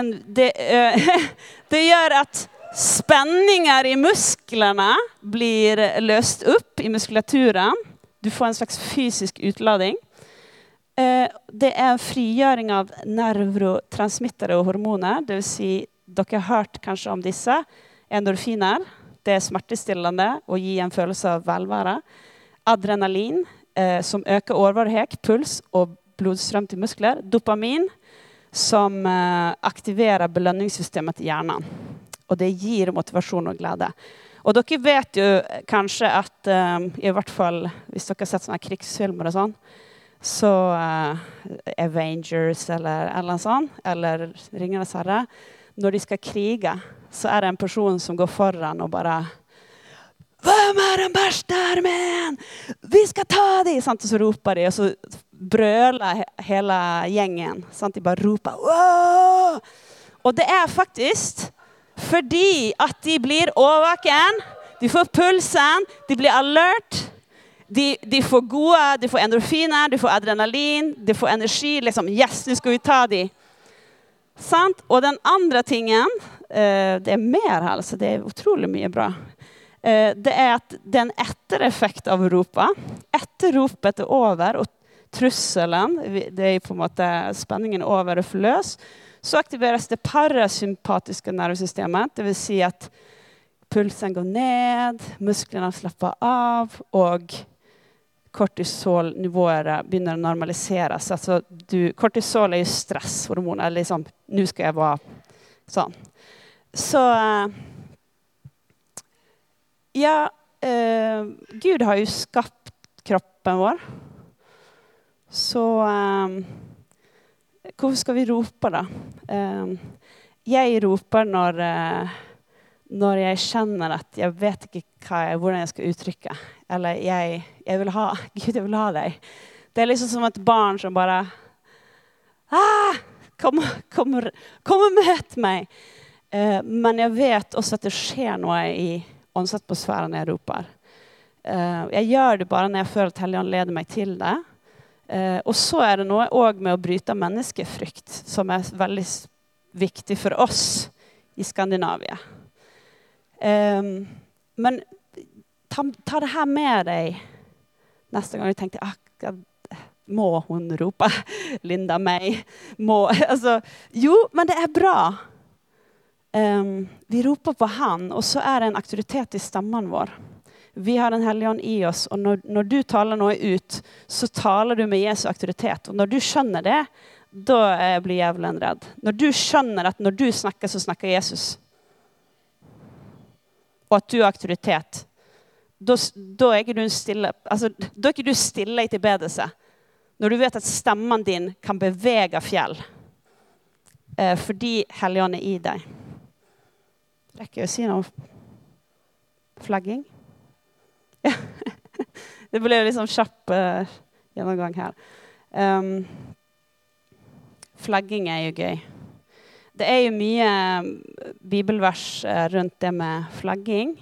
gjør at spenninger i musklene blir løst opp i muskulaturen. Du får en slags fysisk utlading. Det er frigjøring av neurotransmittere og hormoner. Det vil si, dere har hørt kanskje om disse. Endorfiner, det er smertestillende og gir en følelse av velvære. Adrenalin, som øker overvarighet, puls og blodstrøm til muskler. Dopamin, som aktiverer belønningssystemet til hjernen. Og det gir motivasjon og glede. Og dere vet jo kanskje at, i hvert fall hvis dere har sett sånne krigsfilmer og sånn, så Avengers eller sånn, eller Ringenes herre, når de skal krige, så er det en person som går foran og bare «Hvem er den beste armeen? Vi skal ta dem!» Og så roper de, og så brøler hele gjengen. De bare roper «Wow!» Og det er faktisk fordi at de blir overvåken, de får pulsen, de blir alert, de får endorfiner, de får adrenalin, de får energi, liksom, yes, nå skal vi ta dem. Og den andre tingen, det er mer her, så det er utrolig mye bra. Det er at det er en ettereffekt av ropa. Etter ropet er over, og trusselen, det er på en måte spenningen over og forløs, så aktiveres det parasympatiske nervesystemet. Det vil si at pulsen går ned, musklene slapper av, og kortisolnivået begynner å normaliseres. Altså, kortisol er jo stresshormon, eller liksom, nå skal jeg være sånn. Så ja, Gud har jo skapt kroppen vår. Så hvorfor skal vi rope da? Jeg roper når jeg kjenner at jeg vet ikke hvordan jeg skal uttrykke. Eller jeg vil ha, Gud, jeg vil ha deg. Det er liksom som et barn som bare kom og møt meg. Men jeg vet også at det skjer noe i åndsatmosfæren når jeg roper. Jeg gjør det bare når jeg føler at Helligånden leder meg til det. Og så er det noe også med å bryte menneskefrykt, som er veldig viktig for oss i Skandinavia. Men ta det her med deg neste gang jeg tenkte, må hun rope? Linda meg? Altså, jo, men det er bra. Vi roper på han, og så er det en aktivitet i stemmen vår. Vi har en Helligånd i oss, og når du taler noe ut, så taler du med Jesu aktivitet. Og når du skjønner det, da blir djevelen redd. Når du skjønner at når du snakker, så snakker Jesus. Og at du er aktivitet. Da er ikke du stille, altså, da er ikke du stille i tilbedelse. Når du vet at stemmen din kan bevege fjell. Fordi Helligånd er i deg. Rekker jeg å si noe? Flagging? Ja. Det ble liksom kjapp gjennomgang her. Flagging er jo gøy. Det er jo mye bibelvers rundt det med flagging.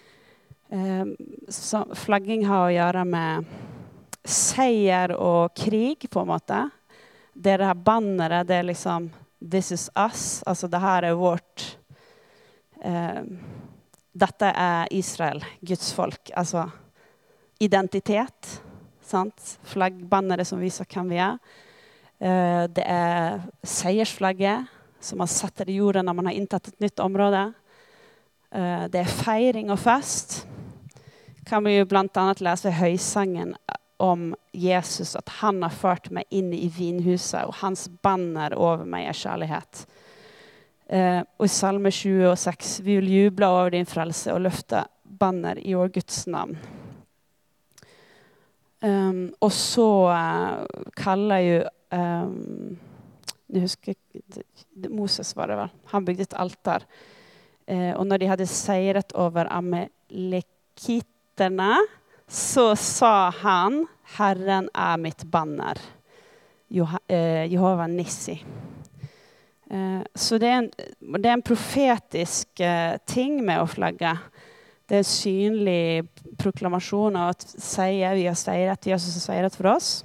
Så flagging har å gjøre med seier og krig, på en måte. Det her banneret, det er liksom This is us. Altså det her er vårt dette Israel, Guds folk. Altså identitet, sant? Flaggbannere som viser hvem vi Det seiersflagget som man setter i jorden når man har inntatt et nytt område. Det feiring og fest. Kan vi jo blant annet lese høysangen om Jesus, at han har ført meg inn i vinhuset, og hans banner over meg kjærlighet. Og i Salme 26, vi vil juble over din frelse og løfte banner i vår Guds navn. Og så kaller jo jeg husker Moses var det vel. Han bygde et altar. Og når de hadde seiret over amalekiterne, så sa han, Herren mitt banner. Jehova Nissi. Så det en profetisk ting med å flagge. Det en synlig proklamasjon av at vi har seiret, Jesus har seiret for oss.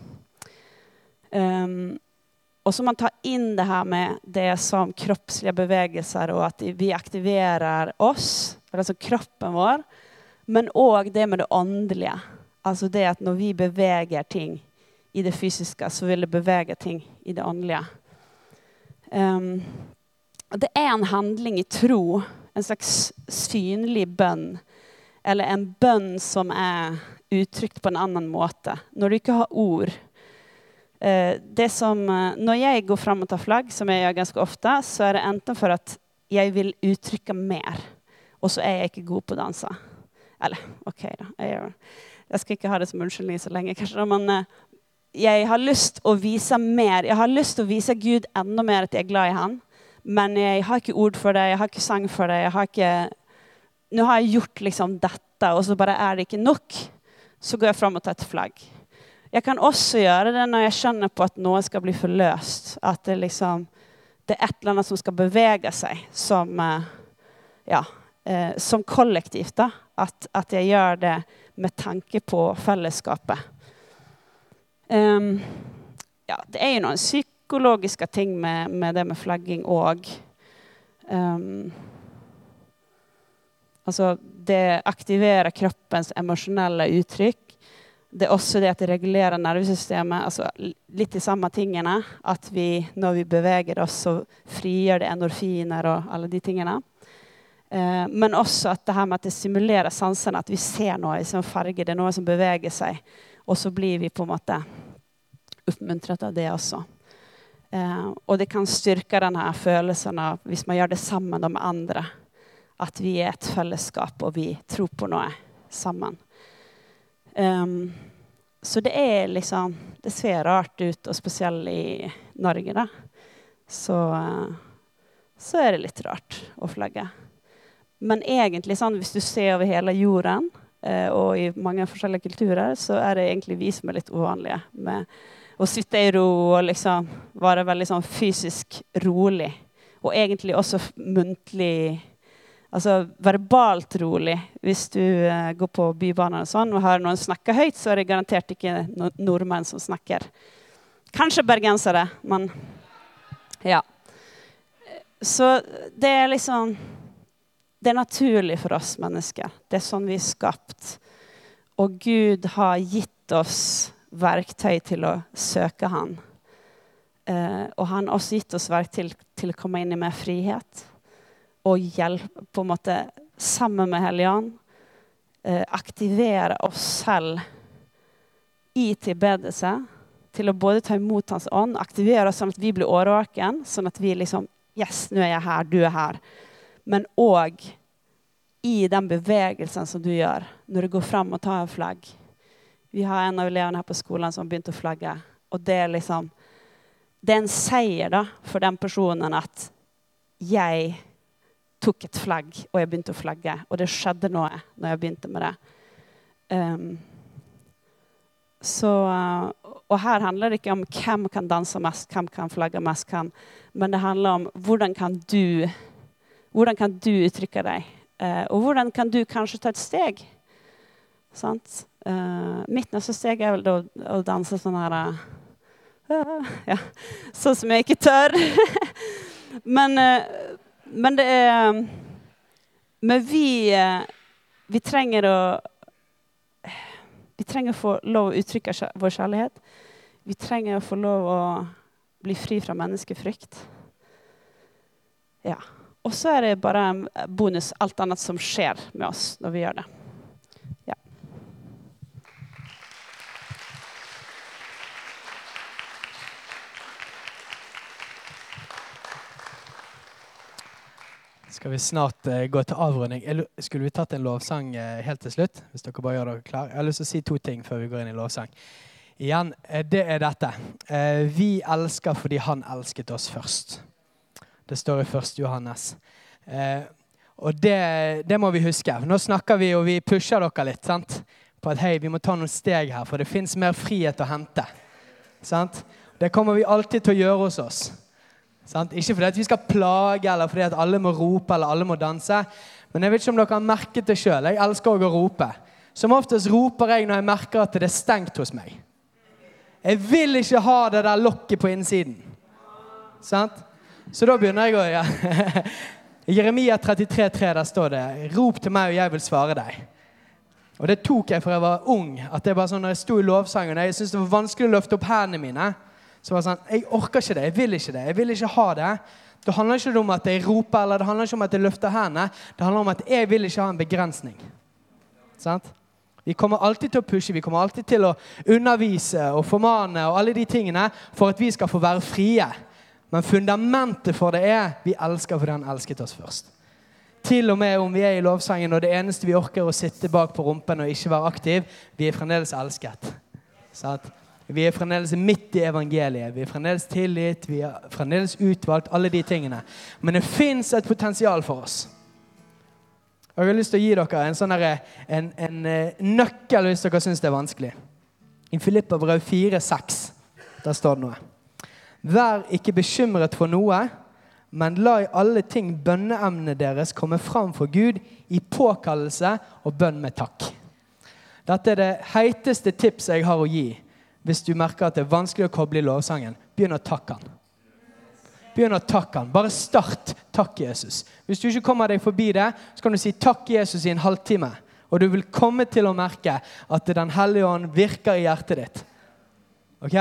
Og så man tar inn det her med det som kroppslige bevegelser, og at vi aktiverer oss, altså kroppen vår, men også det med det åndelige. Altså det at når vi beveger ting i det fysiske, så vil det bevege ting i det åndelige. Og det en handling i tro, en slags synlig bønn, eller en bønn som uttrykt på en annen måte. Når du ikke har ord. Det som, når jeg går frem og tar flagg, som jeg gjør ganske ofte, så det enten for at jeg vil uttrykke mer, og så jeg ikke god på å danse. Eller, ok da, jeg skal ikke ha det som unnskyldning så lenge, kanskje, men jeg har lyst å vise mer. Jeg har lyst til å vise Gud enda mer at jeg glad i han, men jeg har ikke ord for det, jeg har ikke sang for det, nå har jeg gjort liksom dette, og så bare det ikke nok, så går jeg frem og tar et flagg. Jeg kan også gjøre det når jeg skjønner på at noe skal bli forløst. At det liksom, det et eller annet som skal bevege seg som, som kollektivt. Da. At jeg gjør det med tanke på fellesskapet. Det jo noen psykologiske ting med det med flagging og. Altså det aktiverer kroppens emosjonelle uttrykk. Det også det at det regulerer nervesystemet, altså litt de samme tingene, at når vi beveger oss, så frigjør det endorfiner og alle de tingene. Men også at det her med at det simulerer sansene, at vi ser noe som farge, det noe som beveger seg, og så blir vi på en måte oppmuntret av det også. Og det kan styrke denne følelsen av, hvis man gjør det sammen med andre, at vi et fellesskap, og vi tror på noe sammen. Så det liksom, det ser rart ut, og spesielt i Norge da, så det litt rart å flagge. Men egentlig sånn, hvis du ser over hele jorden, og i mange forskjellige kulturer, så det egentlig vi som litt uvanlige med å sitte i ro og liksom være veldig sånn fysisk rolig, og egentlig også muntlig. Altså verbalt rolig. Hvis du går på bybanen og sånn, og hører noen snakke høyt, så det garantert ikke nordmenn som snakker. Kanskje bergensere, men ja. Så det liksom, det naturlig for oss mennesker. Det sånn vi skapt. Og Gud har gitt oss verktøy til å søke han. Og han har også gitt oss verktøy til å komme inn i mer frihet. Og hjelpe på en måte sammen med Helligånd, aktivere oss selv i tilbedelse, til å både ta imot hans ånd, aktivere oss sånn at vi blir årvåken, sånn at vi liksom, yes, nå jeg her, du her. Men også i den bevegelsen som du gjør, når du går frem og tar en flagg. Vi har en av elevene her på skolen som har begynt å flagge, og det liksom, det en seier da, for den personen at jeg tok et flagg, og jeg begynte å flagge. Og det skjedde noe når jeg begynte med det. Og her handler det ikke om hvem kan danse mest, hvem kan flagge mest, men det handler om hvordan kan du uttrykke deg, og hvordan kan du kanskje ta et steg. Sant? Mitt neste steg vel å danse sånn her, sånn som jeg ikke tør. Men det Men vi trenger å få lov å uttrykke vår kjærlighet. Vi trenger å få lov å bli fri fra menneskefrykt. Ja. Og så det bare en bonus, alt annet som skjer med oss når vi gjør det. Ja. Skal vi snart gå til avrunding. Skulle vi tatt en lovsang helt til slutt? Hvis dere bare gjør dere klar. Jeg har lyst til å si 2 ting før vi går inn i lovsang. Igjen, det dette. Vi elsker fordi han elsket oss først. Det står i 1. Johannes. Og det må vi huske. Nå snakker vi, og vi pusher dere litt, sant? På at hei, vi må ta noen steg her, for det finnes mer frihet å hente. Sant? Det kommer vi alltid til å gjøre hos oss. Sant? Ikke fordi at vi skal plage, eller fordi at alle må rope, eller alle må danse. Men jeg vet ikke om dere har merket det selv. Jeg elsker å rope. Som oftest roper jeg når jeg merker at det stengt hos meg. Jeg vil ikke ha det der lokket på innsiden. Sant? Så da begynner jeg å... Ja. I Jeremia 33,3 der står det, rop til meg og jeg vil svare deg. Og det tok jeg for jeg var ung, at det bare sånn når jeg stod i lovsangen, og jeg synes det var vanskelig å løfte opp hendene mine, så var det sånn, jeg orker ikke det, jeg vil ikke det, jeg vil ikke ha det. Det handler ikke om at jeg roper, eller det handler ikke om at jeg løfter hendene, det handler om at jeg vil ikke ha en begrensning. Sant? Vi kommer alltid til å pushe, vi kommer alltid til å undervise og formane og alle de tingene for at vi skal få være frie. Men fundamentet for det vi elsker fordi han elsket oss først. Til og med om vi i lovsangen, og det eneste vi orker å sitte bak på rumpen og ikke være aktiv, vi fremdeles elsket. Sant? Vi fremdeles midt i evangeliet, vi fremdeles tillit, vi fremdeles utvalgt, alle de tingene. Men det finnes et potensial for oss. Og jeg har lyst til å gi dere en sånn en nøkkel hvis dere synes det vanskelig. I Filipperbrev 4,6, der står det noe. Vær ikke bekymret for noe, men la i alle ting bønneemnene deres komme fram for Gud i påkallelse og bønn med takk. Dette det heiteste tips jeg har å gi hvis du merker at det vanskelig å koble i lovsangen. Begynn å takke han. Begynn å takke han. Bare start takk Jesus. Hvis du ikke kommer deg forbi det, så kan du si takk Jesus i en halvtime. Og du vil komme til å merke at den hellige ånd virker i hjertet ditt. Ok?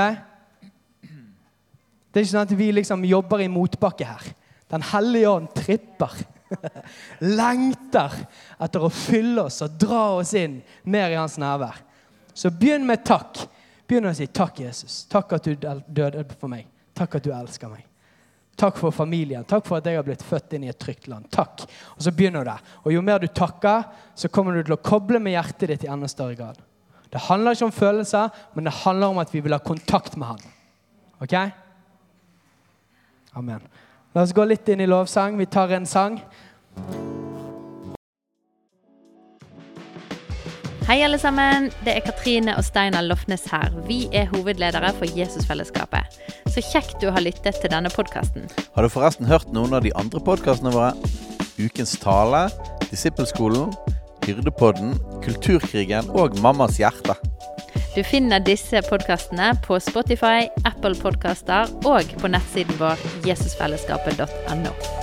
Det ikke sånn at vi liksom jobber i motbakke her. Den hellige ånd tripper. Lengter etter å fylle oss og dra oss inn mer i hans nærvær. Så begynn med takk. Begynn å si takk Jesus. Takk at du døde for meg. Takk at du elsker meg. Takk for familien. Takk for at jeg har blitt født inn i et trygt land. Takk. Og så begynner du der. Og jo mer du takker, så kommer du til å koble med hjertet ditt i enda større grad. Det handler ikke om følelser, men det handler om at vi vil ha kontakt med han. Ok? Amen. La oss gå litt inn i lovsang. Vi tar en sang. Hei alle sammen, det Katrine og Steinar Lofnes her. Vi hovedledere for Jesusfellesskapet. Så kjekt du har lyttet til denne podcasten. Har du forresten hørt noen av de andre podcastene våre? Ukens tale, Disippelskolen, Hyrdepodden, Kulturkrigen og Mammas hjerte. Du finner disse podcastene på Spotify, Apple Podcaster og på nettsiden vår jesusfellesskapet.no.